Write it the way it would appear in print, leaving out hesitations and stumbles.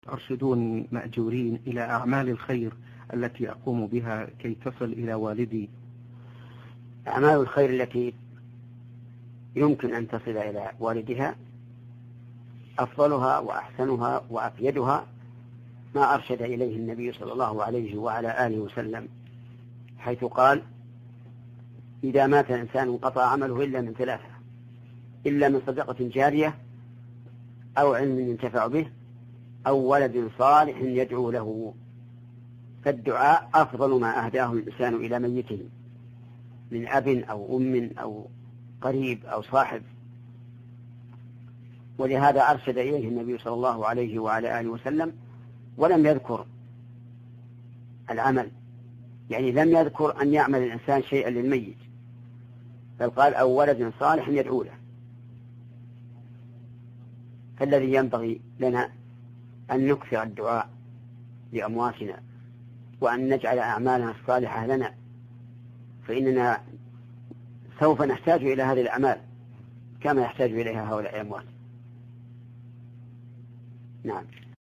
أرشدون مأجورين إلى أعمال الخير التي أقوم بها كي تصل إلى والدي. أعمال الخير التي يمكن أن تصل إلى والدها أفضلها وأحسنها وأفيدها ما أرشد إليه النبي صلى الله عليه وعلى آله وسلم، حيث قال: إذا مات الإنسان انقطع عمله إلا من ثلاثة: إلا من صدقة جارية، أو علم ينتفع به، أو ولد صالح يدعو له. فالدعاء أفضل ما أهداه الإنسان إلى ميته من أب أو أم أو قريب أو صاحب. ولهذا أرشد إليه النبي صلى الله عليه وعلى آله وسلم، ولم يذكر العمل، يعني لم يذكر أن يعمل الإنسان شيئا للميت، بل قال: أو ولد صالح يدعو له. فالذي ينبغي لنا أن نكثر الدعاء لأمواتنا، وأن نجعل أعمالنا الصالحة لنا، فإننا سوف نحتاج إلى هذه الأعمال كما يحتاج إليها هؤلاء الأموات. نعم.